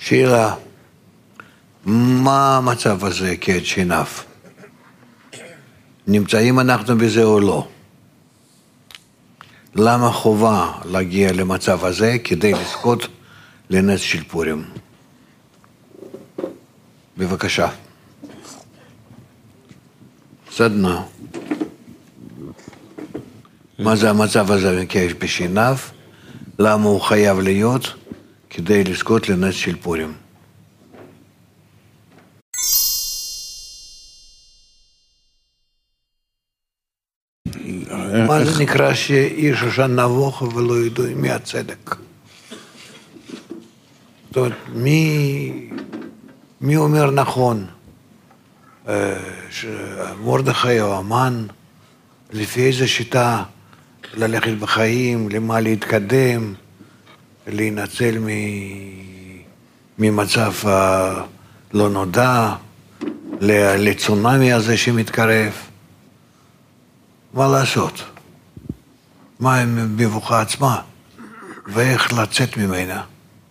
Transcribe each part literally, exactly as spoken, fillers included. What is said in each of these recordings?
שאלה, מה המצב הזה כעת שינף? נמצאים אנחנו בזה או לא? למה חובה להגיע למצב הזה כדי לזכות לנס של פורים? בבקשה. סדנה. מה זה המצב הזה כעת בשינף? למה הוא חייב להיות כדי לזכות לנס של פורים? מה זה נקרא שאיש שושן נבוך ולא ידעו מי הצדק? זאת אומרת, מי, מי אומר נכון? מרדכי או המן, לפי איזה שיטה ללכת בחיים, למה להתקדם, להינצל ממצב לא נודע, לצונמי הזה שמתקרב. מה לעשות? מה עם מבוכה עצמה? ואיך לצאת ממנה?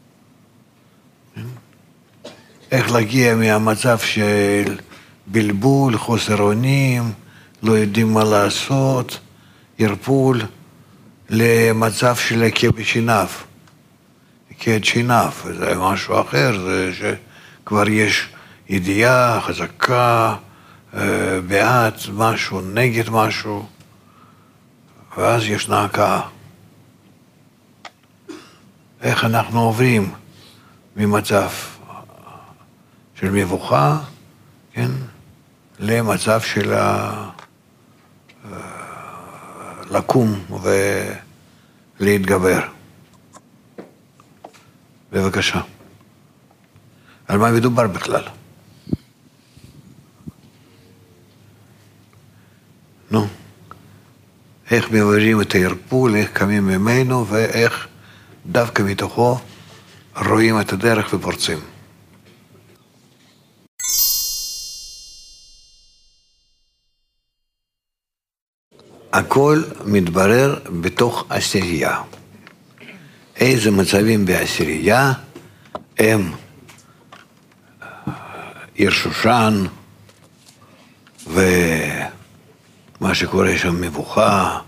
איך להגיע מהמצב של בלבול, חוסר אונים, לא יודעים מה לעשות, ירפול, למצב של הקה בשינף. הקה שינף, זה משהו אחר, זה שכבר יש ידיעה חזקה, בעד משהו, נגד משהו, ואז יש נעקה. איך אנחנו עוברים ממצב של מבוכה, כן, למצב של לקום ולהתגבר. בבקשה. על מה מדובר בכלל? נו, איך מעוררים את הירפול, איך קמים ממנו, ואיך דווקא מתוכו רואים את הדרך ופורצים. הכל מתברר בתוך עשירייה. איזה מצבים בעשירייה הם עיר שושן ומה שקורה שם מבוכה,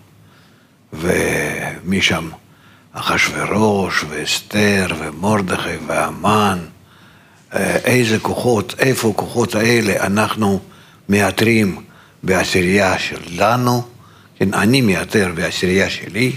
ומשם אחשוורוש ואסתר ומרדכי והמן. איזה כוחות, איפה הכוחות האלה אנחנו מאתרים בעשירייה שלנו, כן, אני מאתר בעשירייה שלי,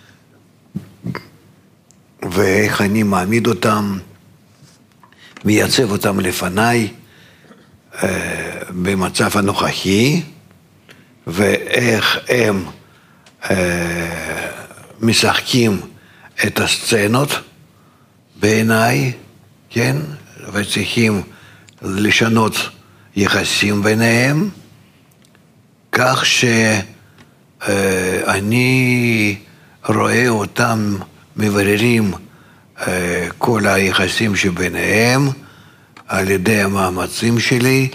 ואיך אני מעמיד אותם, מייצב אותם לפניי אה, במצב הנוכחי, ואיך הם אה, משחקים את הסצנות בעיניי, כן, וצריכים לשנות יחסים ביניהם, כך שאני רואה אותם מבררים כל היחסים שביניהם על ידי המאמצים שלי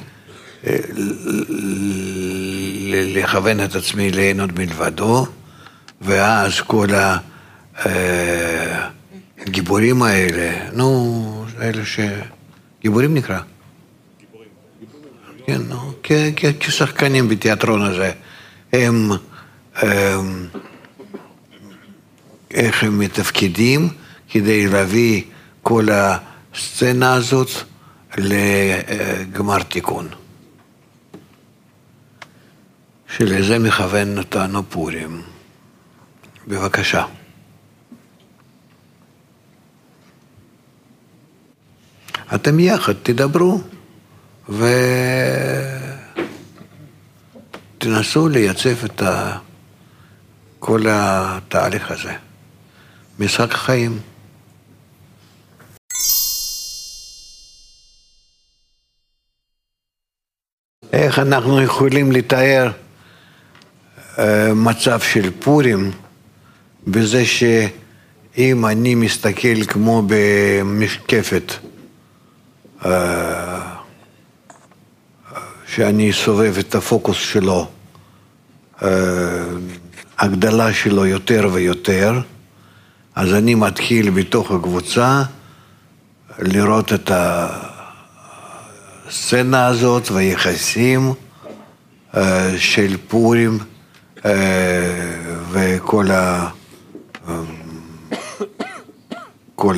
לכוון את עצמי ליהנות מלבדו, ואז כל הגיבורים האלה, נו, אלה ש... גיבורים נקרא? כן, נו, כשחקנים בתיאטרון הזה, הם, איך הם מתפקידים כדי להביא כל הסצנה הזאת לגמר תיקון. שלזה מכוון אותנו פורים. בבקשה. אתם יחד תדברו ותנסו לייצב את כל התהליך הזה. משחק חיים. איך אנחנו יכולים לתאר מצב של פורים בזה שאם אני מסתכל כמו במשקפת שאני סובב את הפוקוס שלו, הגדלה שלו יותר ויותר, אז אני מתחיל בתוך הקבוצה לראות את הסצנה הזאת והיחסים של פורים וכל ה... כל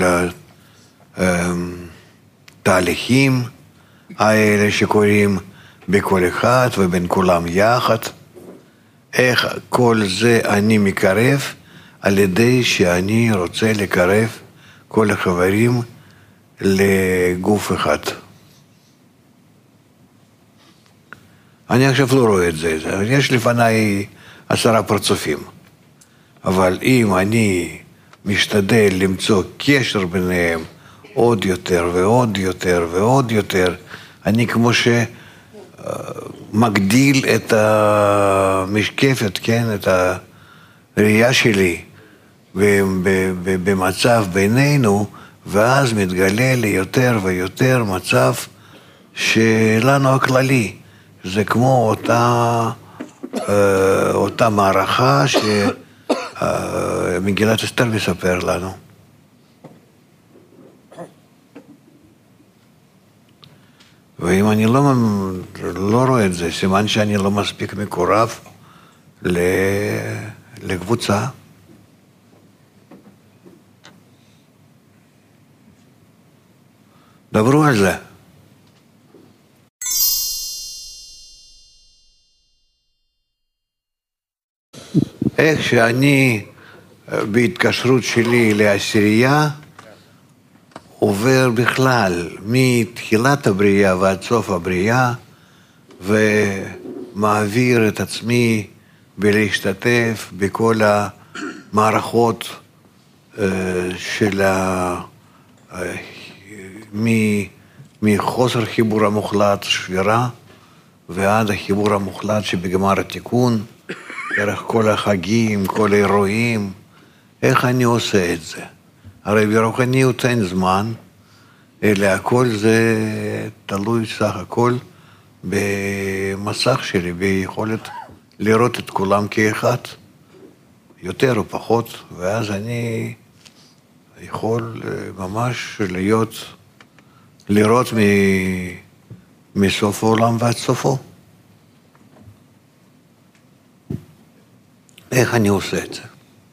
התהליכים האלה שקורים בכל אחד ובין כולם יחד, איך כל זה אני מקרב על ידי שאני רוצה לקרב כל החברים לגוף אחד. אני עכשיו לא רואה את זה, יש לפניי עשרה פרצופים, אבל אם אני משתדל למצוא קשר ביניהם עוד יותר ועוד יותר ועוד יותר, אני כמו שמגדיל את המשקפת, כן, את הראייה שלי במצב בינינו, ואז מתגלה לי יותר ויותר מצב שלנו הכללי. זה כמו אותה, אותה מערכה שמגילת אסתר מספר לנו. ואם אני לא, לא רואה את זה, סימן שאני לא מספיק מקורב לקבוצה. דברו על זה. איך שאני בהתקשרות שלי לעשירייה עובר בכלל מתחילת הבריאה ועד סוף הבריאה, ומעביר את עצמי בלהשתתף בכל המערכות של ה... מחוסר חיבור המוחלט, שבירה, ועד החיבור המוחלט שבגמר התיקון, דרך כל החגים, כל האירועים. איך אני עושה את זה? הרי ברוחניות אין זמן, אלא הכל זה תלוי סך הכל במסך שלי, ביכולת לראות את כולם כאחד, יותר או פחות, ואז אני יכול ממש להיות, לראות מ... מסוף העולם ועד סופו. איך אני עושה את זה?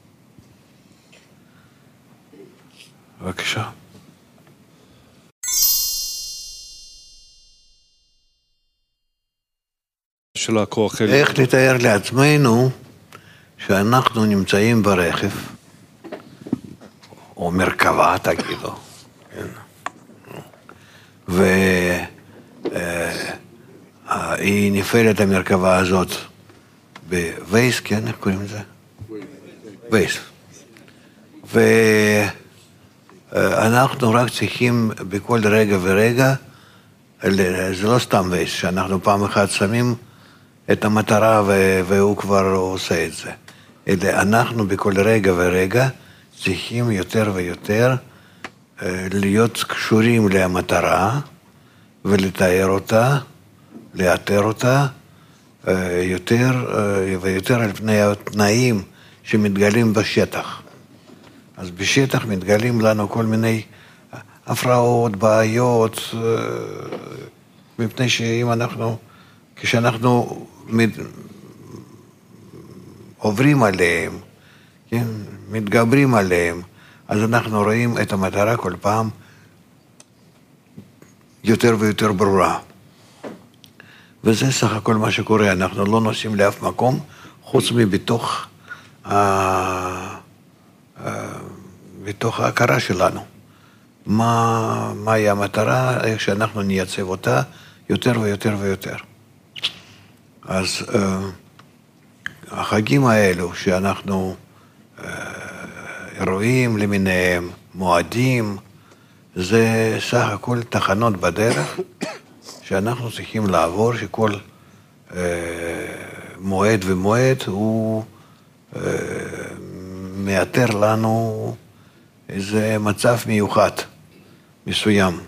בבקשה. של הכוח. איך לתאר לעצמנו שאנחנו נמצאים ברכב, או מרכבה, תגידו, כן? והיא נפעלת המרכבה הזאת בווייס, כן? איך קוראים לזה? ווייס. ואנחנו רק צריכים בכל רגע ורגע, זה לא סתם ווייס, שאנחנו פעם אחת שמים את המטרה והוא כבר עושה את זה. אלא אנחנו בכל רגע ורגע צריכים יותר ויותר להיות קשורים למטרה ולתאר אותה, לאתר אותה יותר ויותר על פני התנאים שמתגלים בשטח. אז בשטח מתגלים לנו כל מיני הפרעות, בעיות, מפני שאם אנחנו, כשאנחנו עוברים עליהם, כן, מתגברים עליהם, אז אנחנו רואים את המטרה כל פעם יותר ויותר ברורה. וזה סך הכל מה שקורה, אנחנו לא נוסעים לאף מקום, חוץ מבתוך ה... בתוך ההכרה שלנו. מה, מהי המטרה, איך שאנחנו נייצב אותה יותר ויותר ויותר. אז uh, החגים האלו שאנחנו uh, רואים למיניהם, מועדים, זה סך הכל תחנות בדרך שאנחנו צריכים לעבור, שכל uh, מועד ומועד הוא uh, מאתר לנו איזה מצב מיוחד, מסוים,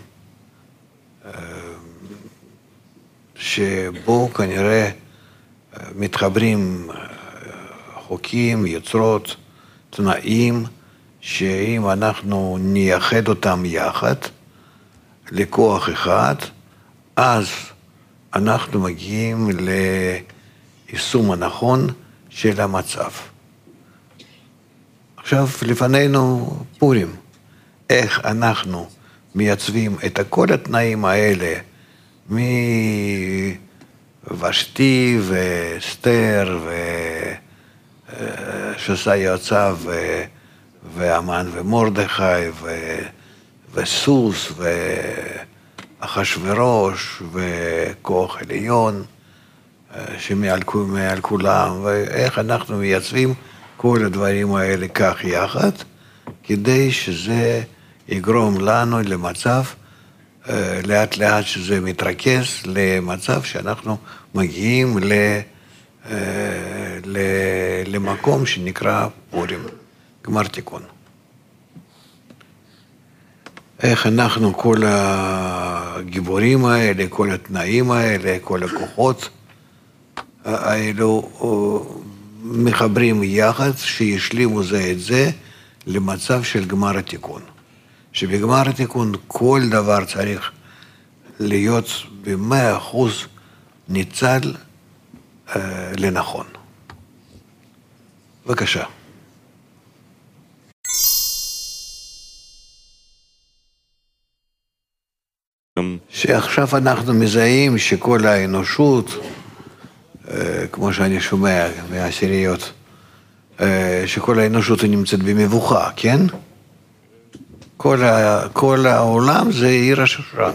שבו כנראה מתחברים חוקים, יוצרות, תנאים, שאם אנחנו נייחד אותם יחד, לכוח אחד, אז אנחנו מגיעים ליישום הנכון של המצב. עכשיו לפנינו פורים, איך אנחנו מייצבים את כל התנאים האלה, מוושתי ואסתר ושסה יועציו והמן ומרדכי וסוס ואחשוורוש וכוח עליון שמעל כולם, ואיך אנחנו מייצבים כל הדברים האלה כך יחד, כדי שזה יגרום לנו למצב, לאט לאט שזה מתרכז למצב שאנחנו מגיעים ל, ל, למקום שנקרא פורים, גמר תיקון. איך אנחנו, כל הגיבורים האלה, כל התנאים האלה, כל הכוחות האלו מחברים יחד, שישלימו זה את זה למצב של גמר התיקון. שבגמר התיקון כל דבר צריך להיות במאה אחוז ניצל אה, לנכון. בבקשה. שעכשיו אנחנו מזהים שכל האנושות, אה, כמו שאני שומע מהעשיריות, אה, שכל האנושות נמצאת במבוכה, כן? כל, ה, כל העולם זה עיר השושן.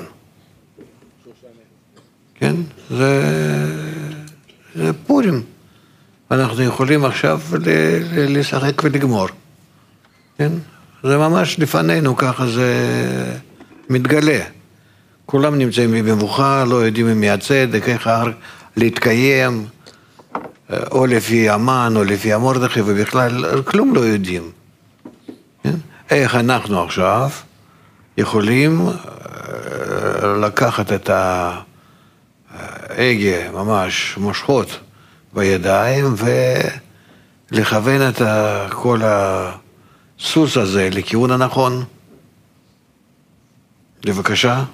כן? זה, זה פורים. אנחנו יכולים עכשיו ל, ל, לשחק ולגמור. כן? זה ממש לפנינו, ככה זה מתגלה. כולם נמצאים במבוכה, לא יודעים אם מהצדק, איך להתקיים, או לפי המן, או לפי המרדכי, ובכלל כלום לא יודעים. כן? איך אנחנו עכשיו יכולים לקחת את ההגה, ממש מושכות בידיים, ולכוון את כל הסוס הזה לכיוון הנכון. בבקשה.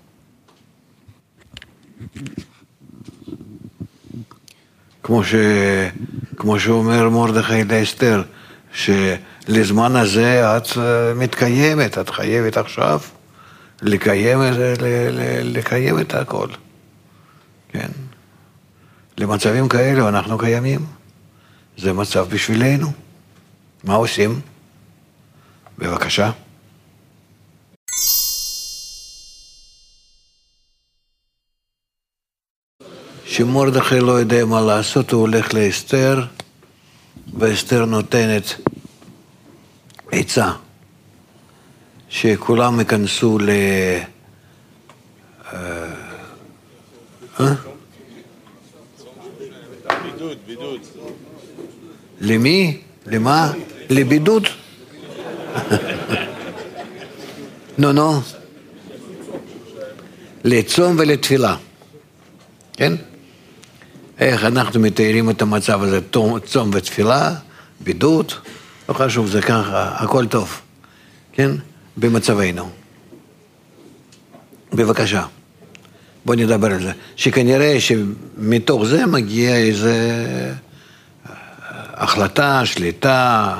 כמו ש... כמו שאומר מרדכי לאסתר, שלזמן הזה את מתקיימת, את חייבת עכשיו לקיים, לקיים את הכל. כן? למצבים כאלו אנחנו קיימים. זה מצב בשבילנו. מה עושים? בבקשה. שמרדכי לא יודע מה לעשות, הוא הולך לאסתר, ואסתר נותנת עצה, שכולם ייכנסו ל... בידוד, בידוד. למי? למה? לבידוד? נו, נו. לצום ולתפילה. כן? איך אנחנו מתארים את המצב הזה, צום ותפילה, בידוד, לא חשוב, זה ככה, הכל טוב, כן? במצבנו. בבקשה, בוא נדבר על זה. שכנראה שמתוך זה מגיע איזה החלטה, שליטה,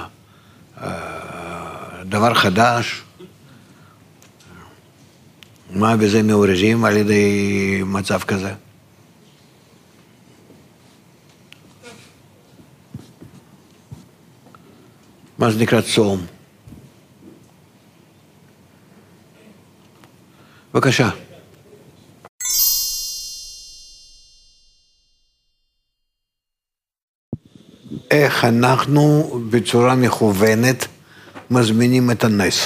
דבר חדש. מה בזה מעוררים על ידי מצב כזה? מה זה נקרא צום? בבקשה. איך אנחנו בצורה מכוונת מזמינים את הנס?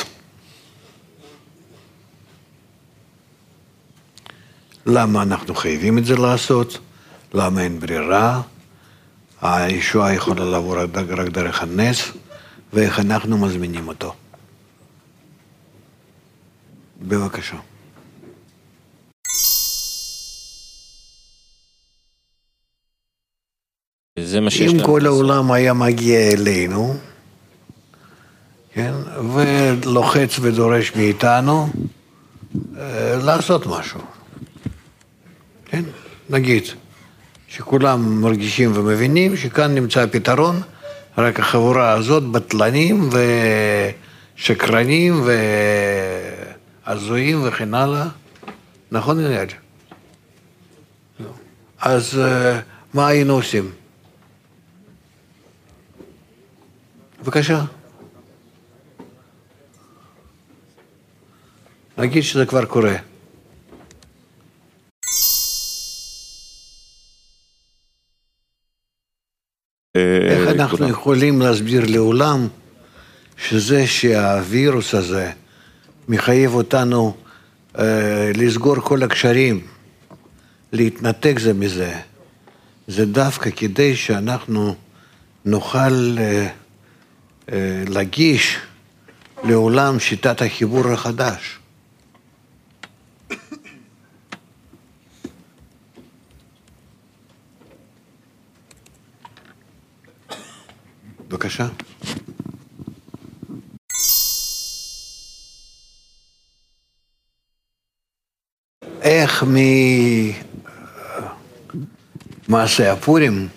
למה אנחנו חייבים את זה לעשות? למה אין ברירה? הישועה יכולה לעבור רק דרך הנס, ואיך אנחנו מזמינים אותו. בבקשה. זה מה שיש אם לנו. כל העולם היה מגיע אלינו, כן, ולוחץ ודורש מאיתנו, לעשות משהו. כן? נגיד, שכולם מרגישים ומבינים שכאן נמצא הפתרון, רק החבורה הזאת בטלנים ושקרנים ועזויים וכן הלאה. נכון, נראה? אז מה היינו עושים? בבקשה. נגיד שזה כבר קורה. איך אנחנו יכולים להסביר לעולם שזה שהווירוס הזה מחייב אותנו אה, לסגור כל הקשרים, להתנתק זה מזה, זה דווקא כדי שאנחנו נוכל אה, אה, להגיש לעולם שיטת החיבור החדש. בבקשה. איך ממעשה הפורים,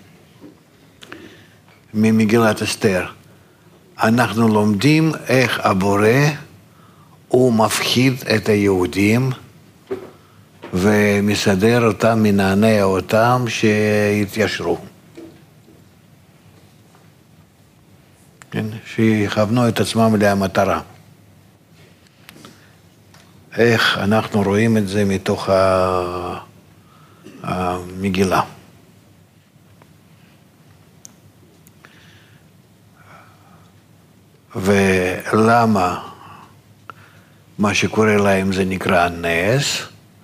ממגילת אסתר, אנחנו לומדים איך הבורא הוא מפחיד את היהודים ומסדר אותם, מנענע אותם שיתיישרו. כן? שיכוונו את עצמם למטרה. איך אנחנו רואים את זה מתוך המגילה. ולמה מה שקורה להם זה נקרא נס,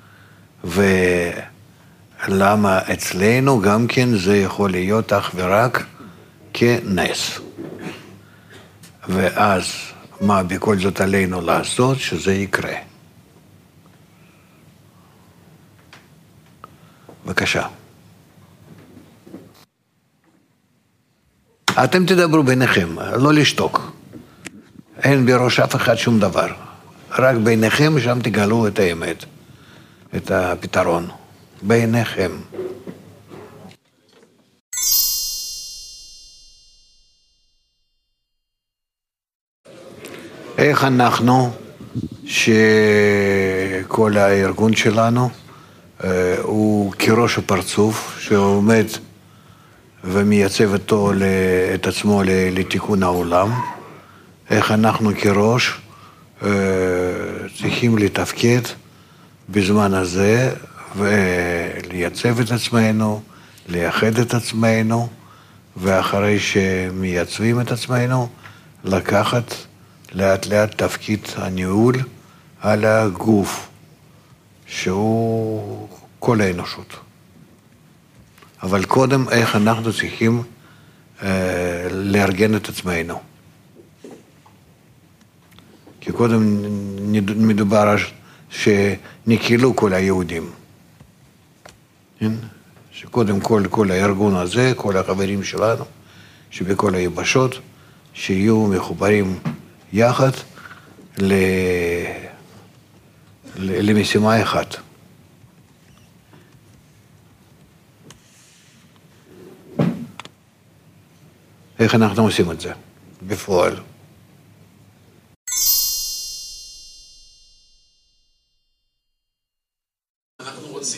ולמה אצלנו גם כן זה יכול להיות אך ורק כנס. ואז מה בכל זאת עלינו לעשות שזה יקרה. בבקשה. אתם תדברו ביניכם, לא לשתוק. אין בראש אף אחד שום דבר. רק ביניכם שם תגלו את האמת, את הפתרון. ביניכם. איך אנחנו, שכל הארגון שלנו הוא כראש הפרצוף שעומד ומייצב אותו, את עצמו לתיקון העולם, איך אנחנו כראש צריכים לתפקד בזמן הזה ולייצב את עצמנו, לייחד את עצמנו, ואחרי שמייצבים את עצמנו לקחת לאט לאט תפקיד הניהול על הגוף, שהוא כל האנושות. אבל קודם איך אנחנו צריכים אה, לארגן את עצמנו. כי קודם מדובר על שנקהלו כל היהודים. כן? שקודם כל, כל הארגון הזה, כל החברים שלנו, שבכל היבשות, שיהיו מחוברים יחד ל... למשימה אחת. איך אנחנו עושים את זה בפועל? אנחנו רוצים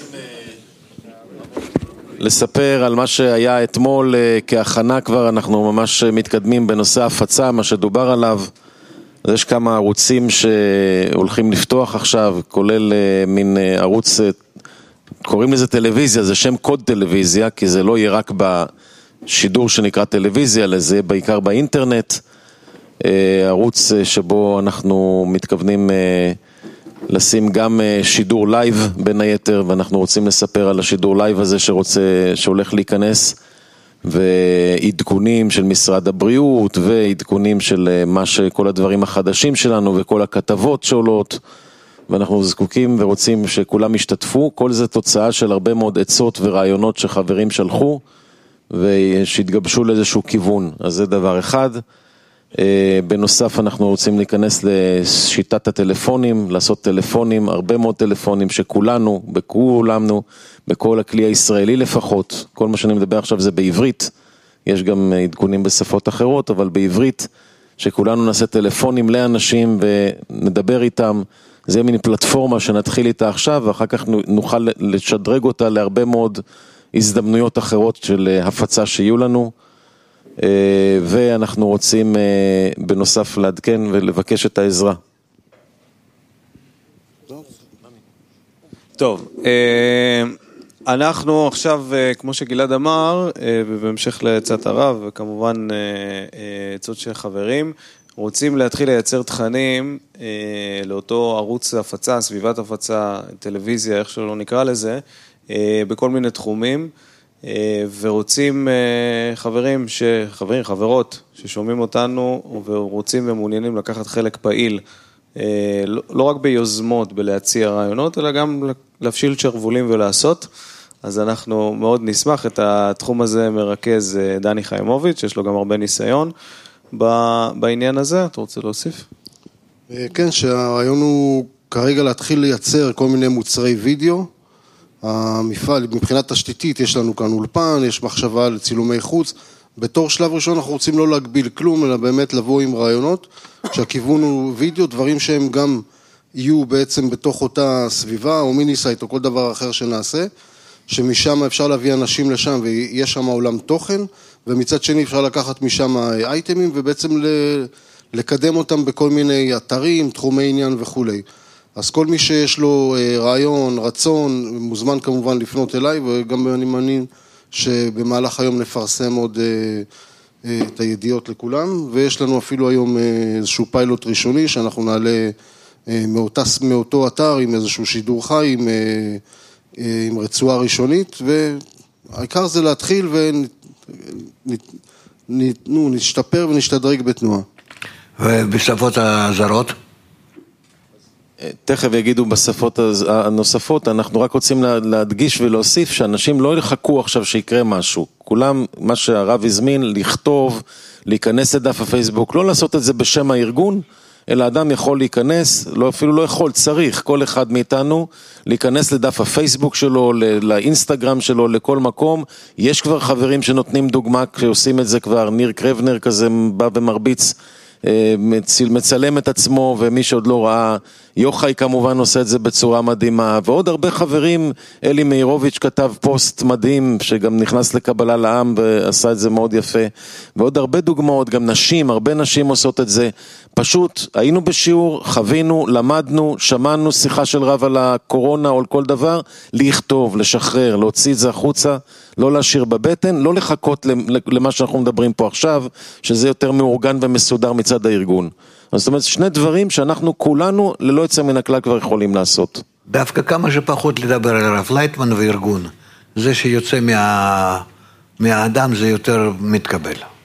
לספר על מה שהיה אתמול כהכנה כבר, אנחנו ממש מתקדמים בנושא ההפצה, מה שדובר עליו. אז יש כמה ערוצים שהולכים לפתוח עכשיו, כולל מין ערוץ, קוראים לזה טלוויזיה, זה שם קוד טלוויזיה, כי זה לא יהיה רק בשידור שנקרא טלוויזיה, אלא זה בעיקר באינטרנט, ערוץ שבו אנחנו מתכוונים לשים גם שידור לייב בין היתר, ואנחנו רוצים לספר על השידור לייב הזה שרוצה, שהולך להיכנס, ועדכונים של משרד הבריאות, ועדכונים של מה שכל הדברים החדשים שלנו, וכל הכתבות שעולות, ואנחנו זקוקים ורוצים שכולם ישתתפו. כל זה תוצאה של הרבה מאוד עצות ורעיונות שחברים שלחו, ושיתגבשו לאיזשהו כיוון. אז זה דבר אחד. בנוסף אנחנו רוצים להיכנס לשיטת הטלפונים, לעשות טלפונים, הרבה מאוד טלפונים שכולנו, בכולנו, בכל הכלי הישראלי לפחות, כל מה שאני מדבר עכשיו זה בעברית, יש גם עדכונים בשפות אחרות, אבל בעברית, שכולנו נעשה טלפונים לאנשים ונדבר איתם, זה מין פלטפורמה שנתחיל איתה עכשיו, ואחר כך נוכל לשדרג אותה להרבה מאוד הזדמנויות אחרות של הפצה שיהיו לנו, ואנחנו רוצים בנוסף לעדכן ולבקש את העזרה. טוב, אנחנו עכשיו, כמו שגלעד אמר, ובהמשך לעצת הרב, וכמובן עצות של חברים, רוצים להתחיל לייצר תכנים לאותו ערוץ הפצה, סביבת הפצה, טלוויזיה, איך שלא נקרא לזה, בכל מיני תחומים, ורוצים חברים, חברים, חברות, ששומעים אותנו ורוצים ומעוניינים לקחת חלק פעיל, לא רק ביוזמות, בלהציע רעיונות, אלא גם להפשיל שרבולים ולעשות. אז אנחנו מאוד נשמח, את התחום הזה מרכז דני חיימוביץ', יש לו גם הרבה ניסיון בעניין הזה. אתה רוצה להוסיף? כן, שהרעיון הוא כרגע להתחיל לייצר כל מיני מוצרי וידאו. המפעל, מבחינת תשתיתית, יש לנו כאן אולפן, יש מחשבה לצילומי חוץ. בתור שלב ראשון אנחנו רוצים לא להגביל כלום, אלא באמת לבוא עם רעיונות, שהכיוון הוא וידאו, דברים שהם גם יהיו בעצם בתוך אותה סביבה, או מיני סייט, או כל דבר אחר שנעשה, שמשם אפשר להביא אנשים לשם, ויש שם עולם תוכן, ומצד שני אפשר לקחת משם אייטמים, ובעצם לקדם אותם בכל מיני אתרים, תחומי עניין וכו'. אז כל מי שיש לו רעיון, רצון, מוזמן כמובן לפנות אליי, וגם אני מאמין שבמהלך היום נפרסם עוד את הידיעות לכולם, ויש לנו אפילו היום איזשהו פיילוט ראשוני, שאנחנו נעלה מאותה, מאותו אתר עם איזשהו שידור חי, עם, עם רצועה ראשונית, והעיקר זה להתחיל ונשתפר ונשתדרג בתנועה. ובשפות הזרות? תכף יגידו בשפות הנוספות, אנחנו רק רוצים להדגיש ולהוסיף שאנשים לא יחכו עכשיו שיקרה משהו. כולם, מה שהרב הזמין, לכתוב, להיכנס לדף הפייסבוק, לא לעשות את זה בשם הארגון, אלא אדם יכול להיכנס, לא, אפילו לא יכול, צריך, כל אחד מאיתנו, להיכנס לדף הפייסבוק שלו, לאינסטגרם שלו, לכל מקום. יש כבר חברים שנותנים דוגמה, כשעושים את זה כבר, ניר קרבנר כזה בא ומרביץ, מצלם את עצמו, ומי שעוד לא ראה, יוחאי כמובן עושה את זה בצורה מדהימה, ועוד הרבה חברים, אלי מאירוביץ' כתב פוסט מדהים, שגם נכנס לקבלה לעם, ועשה את זה מאוד יפה, ועוד הרבה דוגמאות, גם נשים, הרבה נשים עושות את זה, פשוט היינו בשיעור, חווינו, למדנו, שמענו שיחה של רב על הקורונה או על כל דבר, לכתוב, לשחרר, להוציא את זה החוצה, לא להשאיר בבטן, לא לחכות למה שאנחנו מדברים פה עכשיו, שזה יותר מאורגן ומסודר מצד הארגון. זאת אומרת, שני דברים שאנחנו כולנו ללא יוצא מן הכלל כבר יכולים לעשות. דווקא כמה שפחות לדבר על הרב לייטמן וארגון. זה שיוצא מה... מהאדם זה יותר מתקבל.